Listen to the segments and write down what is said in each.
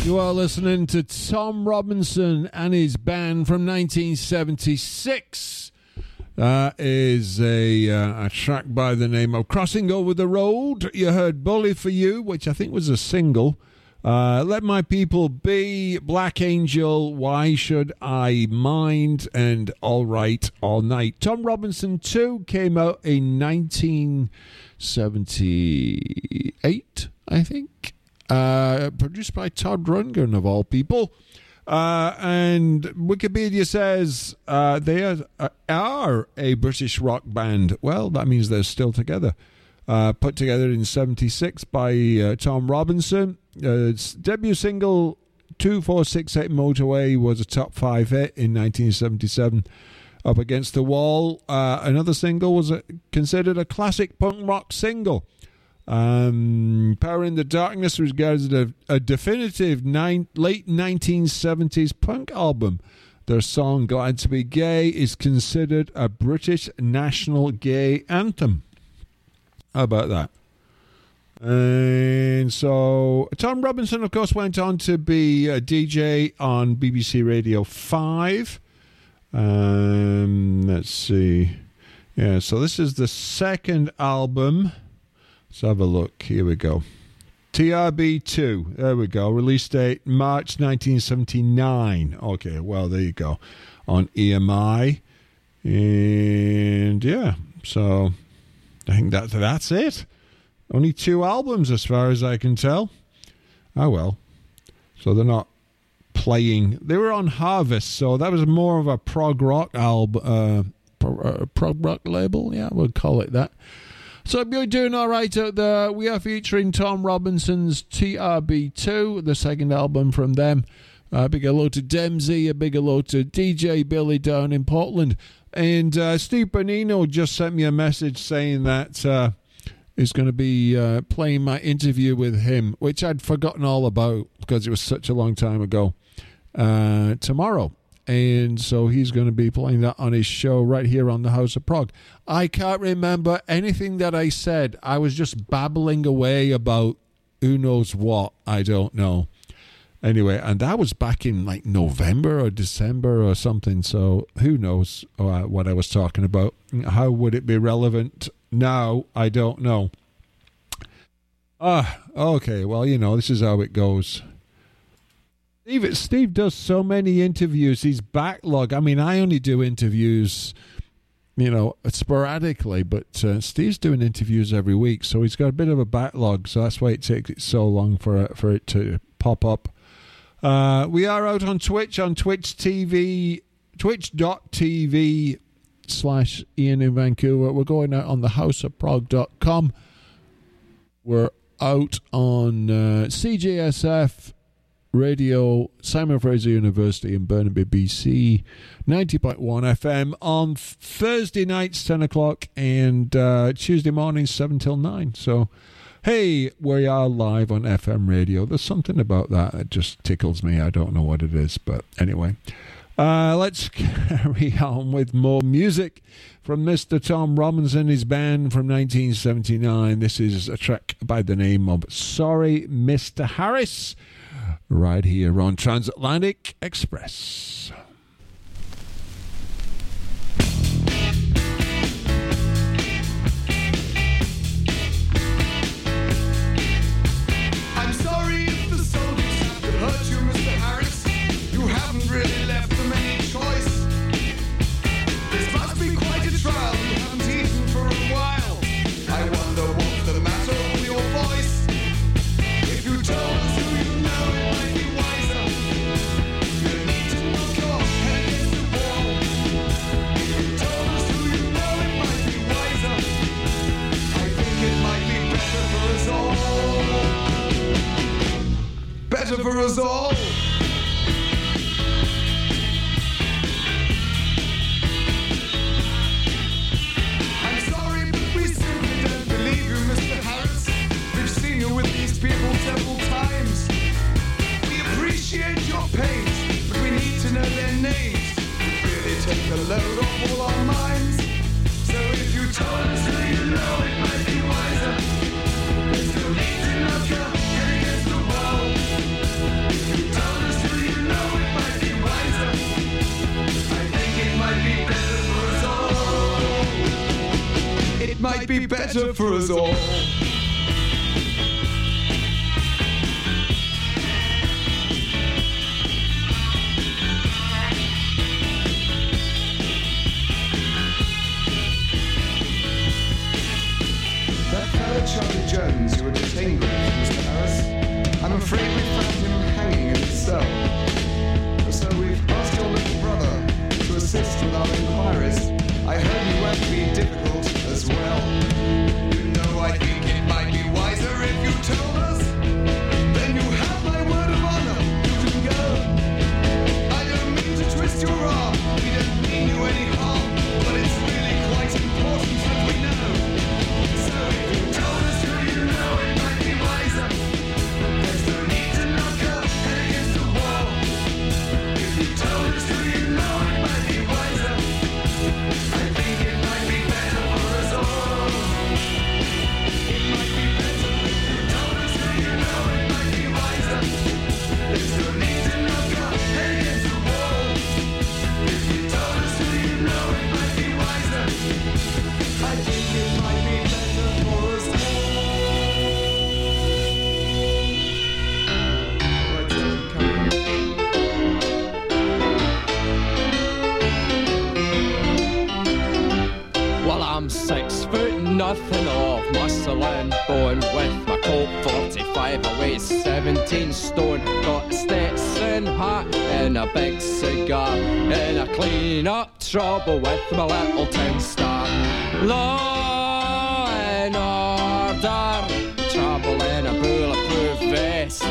You are listening to Tom Robinson and his band from 1976. That is a track by the name of Crossing Over the Road. You heard Bully for You, which I think was a single. Let My People Be, Black Angel, Why Should I Mind, and All Right, All Night. Tom Robinson 2 came out in 1978, I think. Produced by Todd Rundgren, of all people. And Wikipedia says they are a British rock band. Well, that means they're still together. Put together in 76 by Tom Robinson. Its debut single, 2468 Motorway, was a top 5 hit in 1977. Up Against the Wall, another single, was considered a classic punk rock single. Power in the Darkness was regarded a definitive late 1970s punk album. Their song Glad to Be Gay is considered a British national gay anthem. How about that? And so Tom Robinson, of course, went on to be a DJ on BBC Radio 5. Let's see. Yeah, so this is the second album. Let's have a look. Here we go. TRB2. There we go. Release date March 1979. Okay, well, there you go. On EMI. And yeah, so I think that's it. Only 2 albums as far as I can tell. Oh, well. So they're not playing. They were on Harvest, so that was more of a prog rock album. Prog rock label? Yeah, we'll call it that. So if you're doing all right out there, we are featuring Tom Robinson's TRB2, the second album from them. A big hello to Dempsey, a big hello to DJ Billy down in Portland. And Steve Bonino just sent me a message saying that he's going to be playing my interview with him, which I'd forgotten all about because it was such a long time ago, tomorrow. And so he's going to be playing that on his show right here on the House of Prog. I can't remember anything that I said. I was just babbling away about who knows what. I don't know. Anyway, and that was back in like November or December or something. So who knows what I was talking about. How would it be relevant now? I don't know. Okay. Well, you know, this is how it goes. Steve does so many interviews. He's backlog. I mean, I only do interviews, you know, sporadically, but Steve's doing interviews every week, so he's got a bit of a backlog. So that's why it takes it so long for it to pop up. We are out on Twitch, on Twitch TV, twitch.tv/Ian in Vancouver. We're going out on the houseofprog.com. We're out on CJSF Radio, Simon Fraser University in Burnaby, BC, 90.1 FM on Thursday nights, 10 o'clock, and Tuesday mornings, 7 till 9. So, hey, we are live on FM radio. There's something about that just tickles me. I don't know what it is, but anyway. Let's carry on with more music from Mr. Tom Robinson, his band from 1979. This is a track by the name of Sorry, Mr. Harris, right here on Transatlantic Express. I'm sorry if the soldiers have hurt you, Mr. Harris. You haven't really left them any choice. This must be quite a trial. You haven't eaten for a while. I wonder what's the matter with your voice. If you told us who you know, it might be wiser. You need to knock your head against the wall. If you told us who you know, it might be wiser. I think it might be better for us all. Better for us all. I'm sorry, but we simply don't believe you, Mr. Harris. We've seen you with these people several times. We appreciate your pains, but we need to know their names. It really take a load off all our minds. So if you told us who you know, it might be wiser. There's no need to knock your head against the wall. If you better for us all. That fellow Charlie Jones you were detained with, Mr. Harris, I'm afraid we found him hanging in his cell. So we've asked your little brother to assist with our inquiries. I heard you won't be difficult as well. You know, I think it might be wiser if you told us. Then you have my word of honor. You can go. I don't mean to twist your arm. We don't mean you any harm. But it's really quite important that we know. So if you told us who you know, it might be wiser. There's no need to knock your head against the wall. If you told us who you know, it might be wiser. I think it might be better for us all. It might be better if you told us who you know, it might be wiser. There's no need to knock your head against the wall. If you told us who you know, it might be wiser. I think it might be better for us all. Right, come on. Well, I'm 6 foot nothing of muscle and bone. With my Colt 45, I weigh 17 stone. Got a Stetson hat and a big cigar, and I clean up trouble with my little tin star. Law and order, trouble in a bulletproof vest.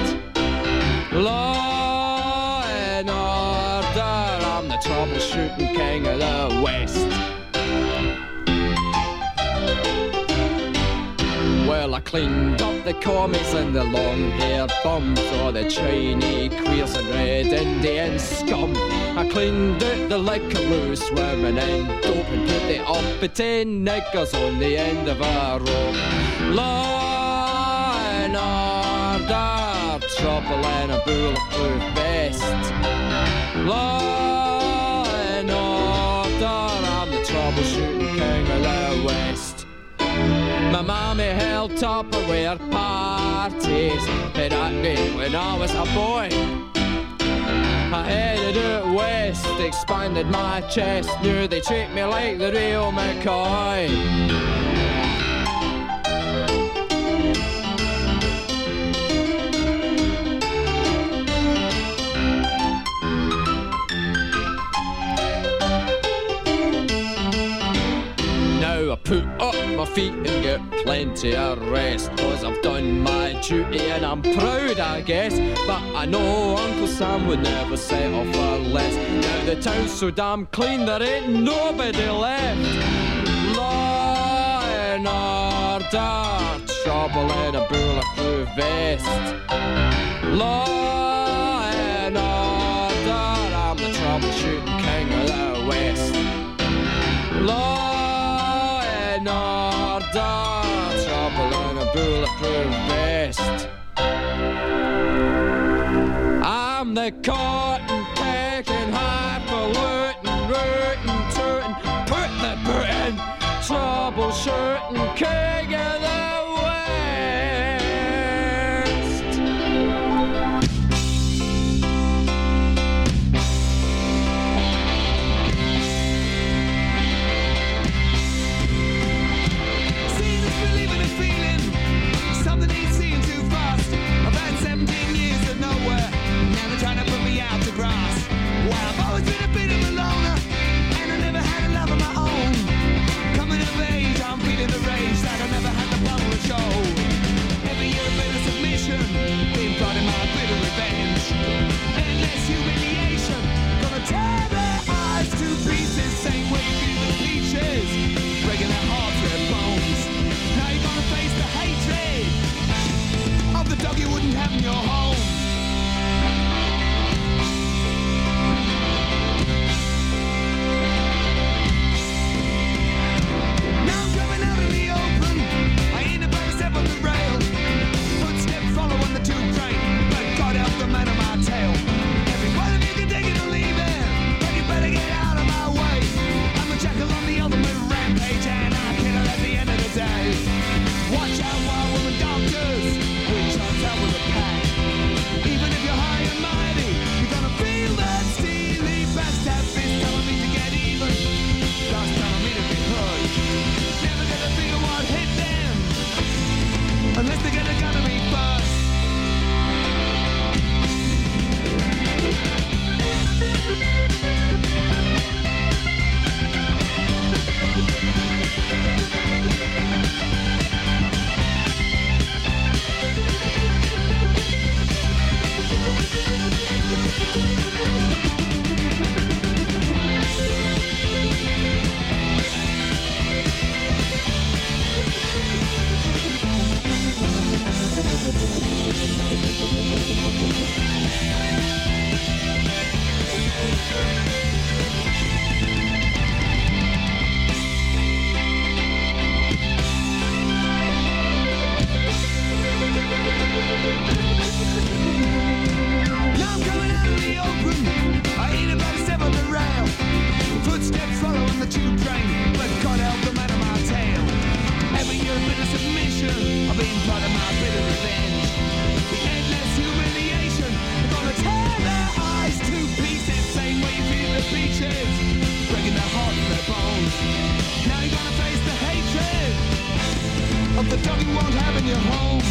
Law and order, I'm the troubleshooting king of the West. Well, I cleaned up the commies and the long-haired bums, all the Chinese queers and red Indian scum. I cleaned out the liquor-loose women and dope and put the uppity niggers on the end of a rope. Law and order, trouble in a bulletproof vest. Law and order, I'm the troubleshooting king of the West. My mommy held Tupperware parties at Acme when I was a boy. I headed out west, expanded my chest, knew they treat me like the real McCoy. I put up my feet and get plenty of rest, 'cause I've done my duty and I'm proud, I guess. But I know Uncle Sam would never settle for less. Now the town's so damn clean there ain't nobody left. Law and order, trouble in a bulletproof vest. Law and order, I'm the troubleshooting king of the West. Law and order, trouble in a bulletproof vest. I'm the cotton picking, highfalutin, rootin', tootin', put the boot in, troubleshooting king of the face the Watch out, wild woman doctors. Witch hunts out with a pack. Even if you're high and mighty, you're gonna feel that steely backstab fist telling me to get even. God's telling me to be heard. Never gonna figure what hit them unless they get a gun to me first. Now I'm coming out of the open. I ain't about to step on the rail. Footsteps following the tube train, but God help the man of my tail. Every year a bit of submission, I've been part of my bit of revenge. The endless humiliation, they're gonna tear their eyes to pieces, same way you feel the beaches, breaking their heart and their bones. Now you're gonna face the hatred of the dog you won't have in your home.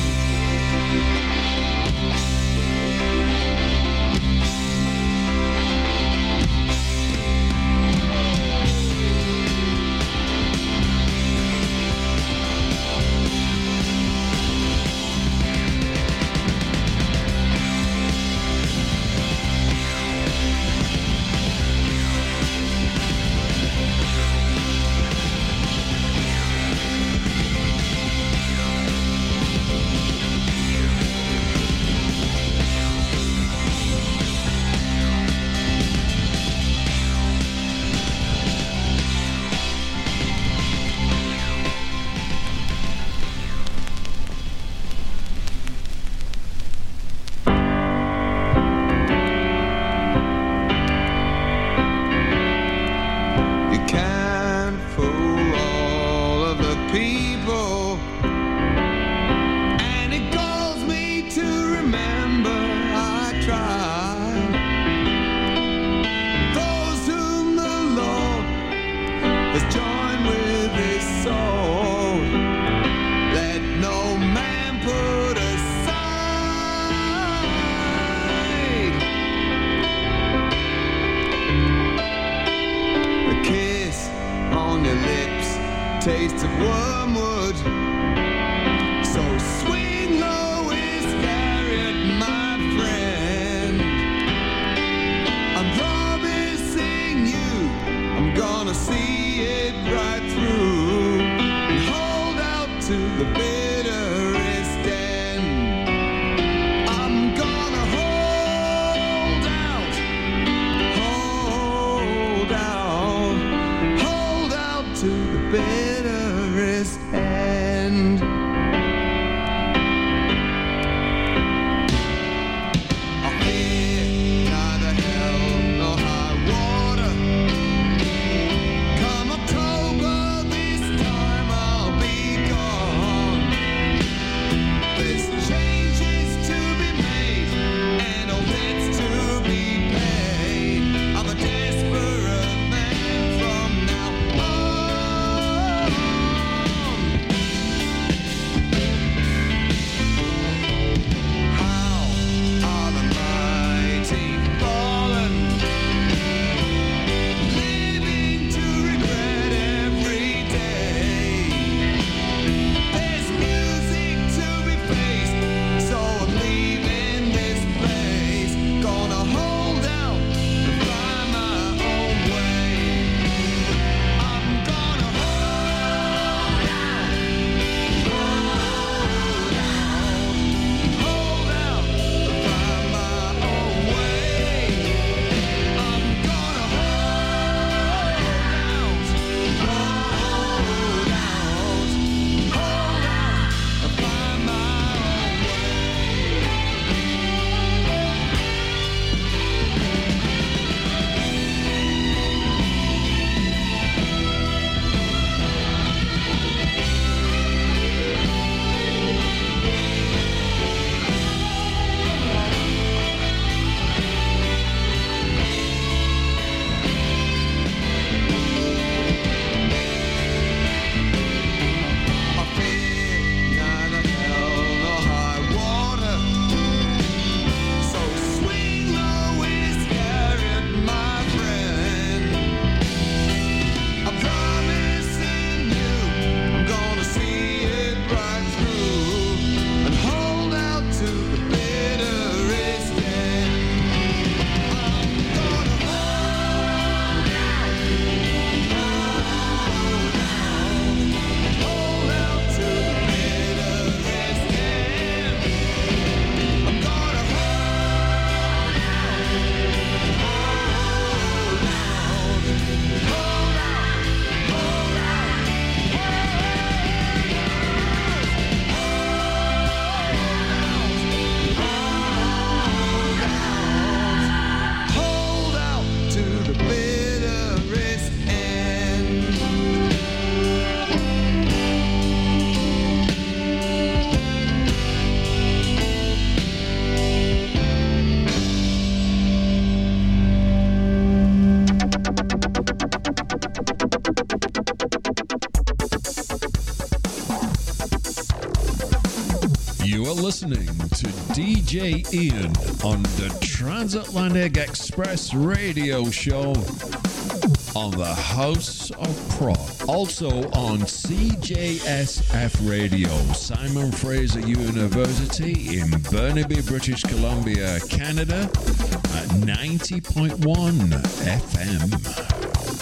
You are listening to DJ Ian on the Transatlantic Express radio show on the House of Prog. Also on CJSF Radio, Simon Fraser University in Burnaby, British Columbia, Canada at 90.1 FM.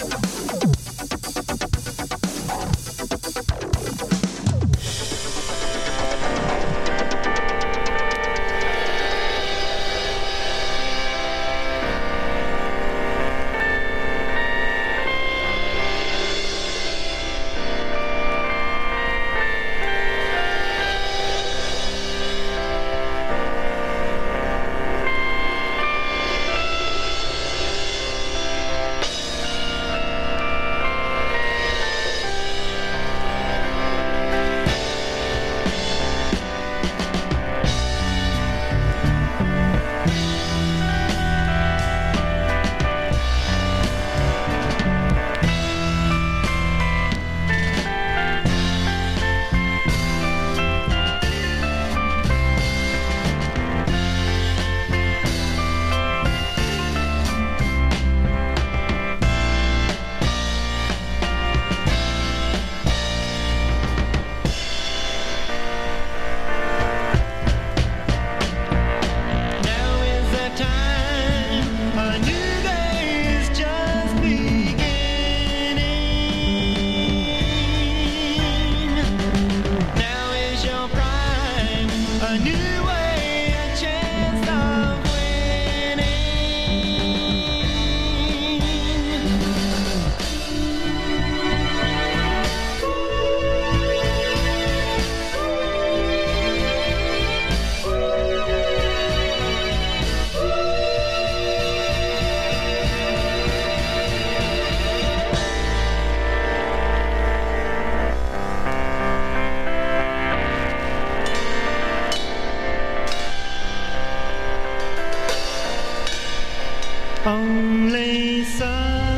Only sun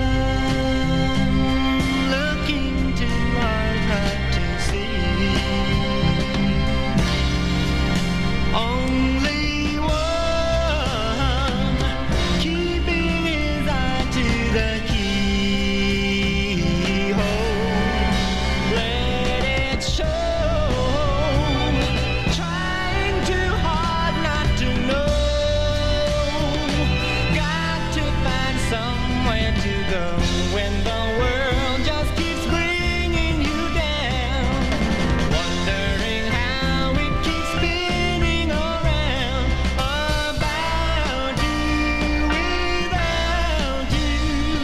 looking to our heart to see. Only one keeping his eye to the keyhole. Let it show, trying too hard not to know. Somewhere to go when the world just keeps bringing you down, wondering how it keeps spinning around about you without you.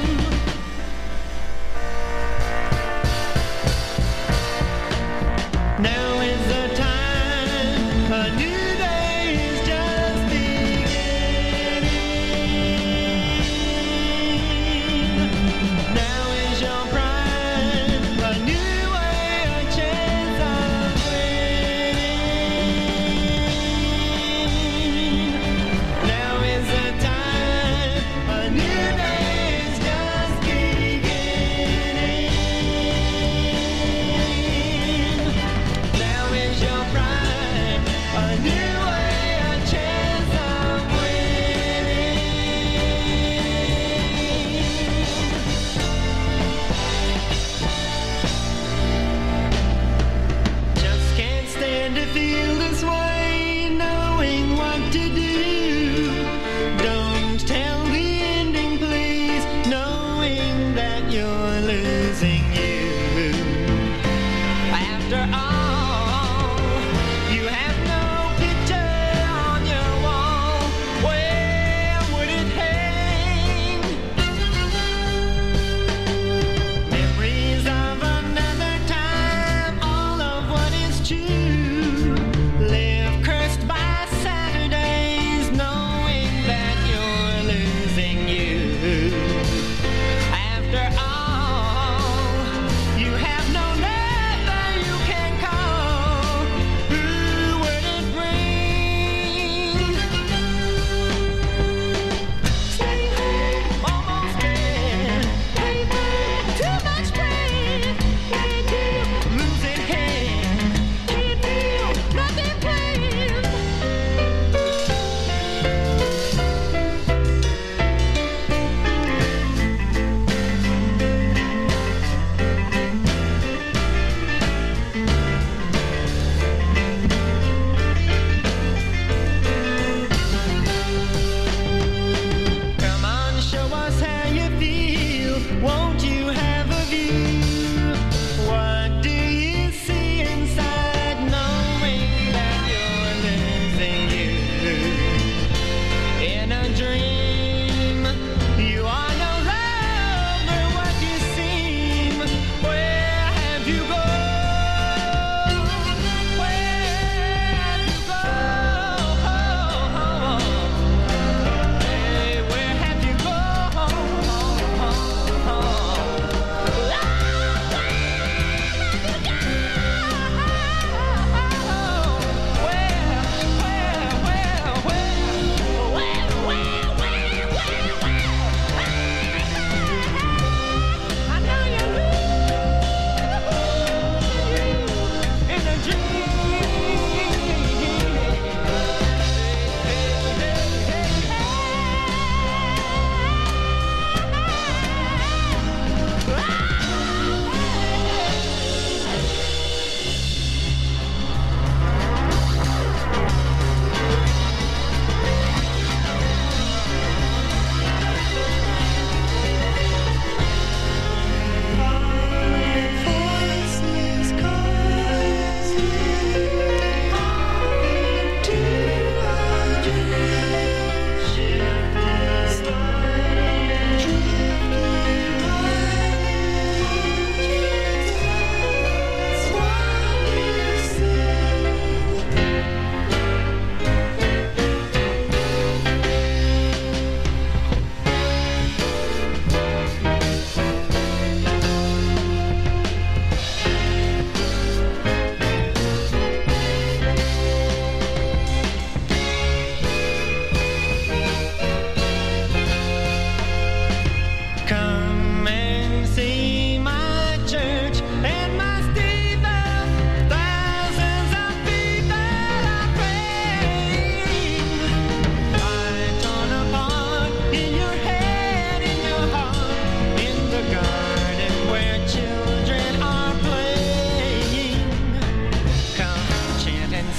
Now is the time, a new day is just beginning. Now is your prime, a new way, a chance of winning. Now is the time, a new day is just beginning. Now is your prime, a new way, a chance of winning. Just can't stand to feel this way, knowing what to do. Don't tell the ending, please, knowing that you're losing you. After all, you have no picture on your wall. Where would it hang? Memories of another time, all of what is true.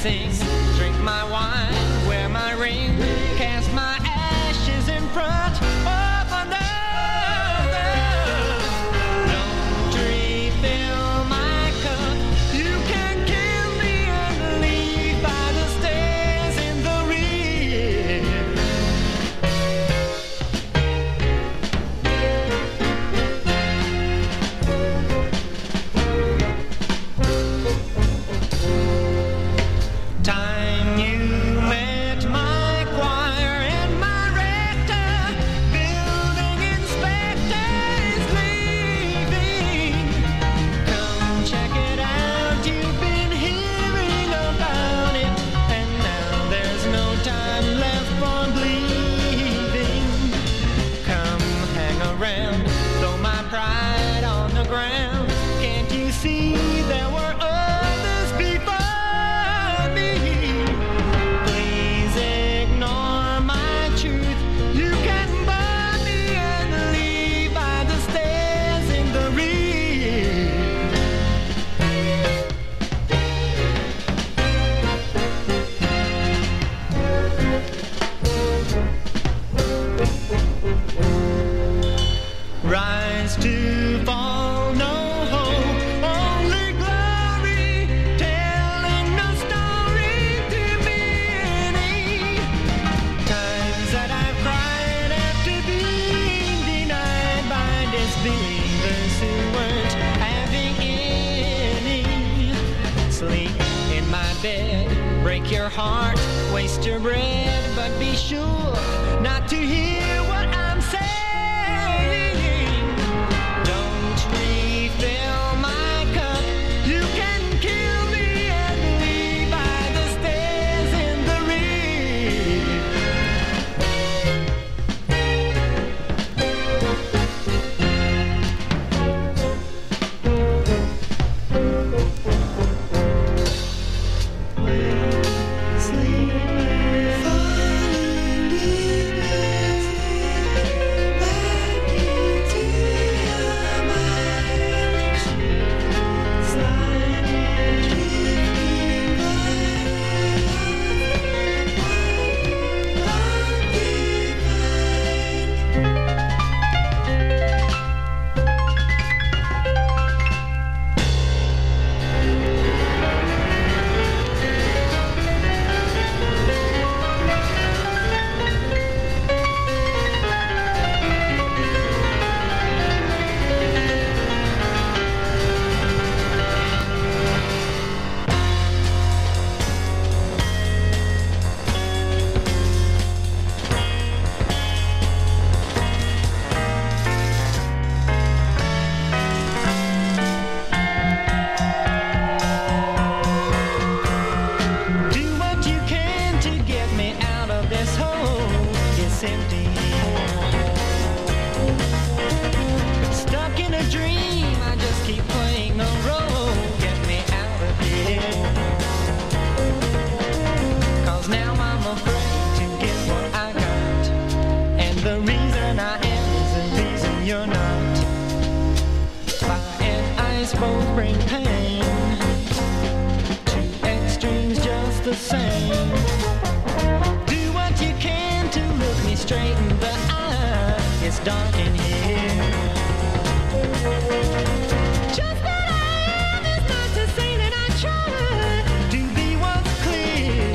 sing, drink my wine, wear my ring, cast my ashes in front of another. Don't refill my cup. You can kill me and leave by the stairs in the rear. Time you met my choir and my rector, building inspector is leaving. Come check it out, you've been hearing about it, and now there's no time left for bleeding. Come hang around, throw my pride on the ground. Can't you see there were others before me? Please ignore my truth. You can burn me and leave by the stairs in the rear. Rise to fall, no hope, only glory, telling no story to many. Times that I've cried after being denied by disbelievers who weren't having any. Sleep in my bed, break your heart, waste your bread, but be sure not to hear what I'm saying. Don't refill my cup. You can kill me and leave by the stairs in the rear. Sleep, falling deep back into your mind, sliding, drifting Do what you can to get me out of this hole. It's empty. Stuck in a dream, I just keep playing the role. Get me out of here. 'Cause now I'm afraid to get what I got. And the reason I am is the reason you're not. Fire and ice both bring pain. Two extremes just the same. Do what you can to look me straight in the eye. It's dark in here. Just that I am is not to say that I try to be what's clear.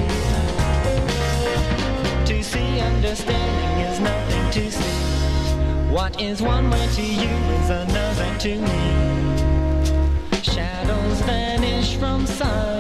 To see understanding is nothing to see. What is one way to you is another to me. Shadows vanish from sun.